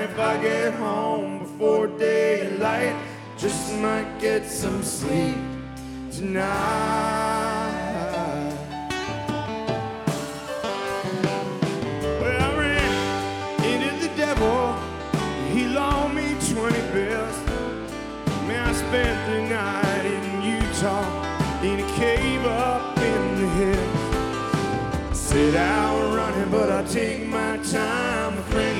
if I get home before daylight, just might get some sleep tonight. Well, I ran into the devil, he loaned me 20 bills. Man, I spent the night in Utah, in a cave up in the hills. Said I was running, but I take my time. My friend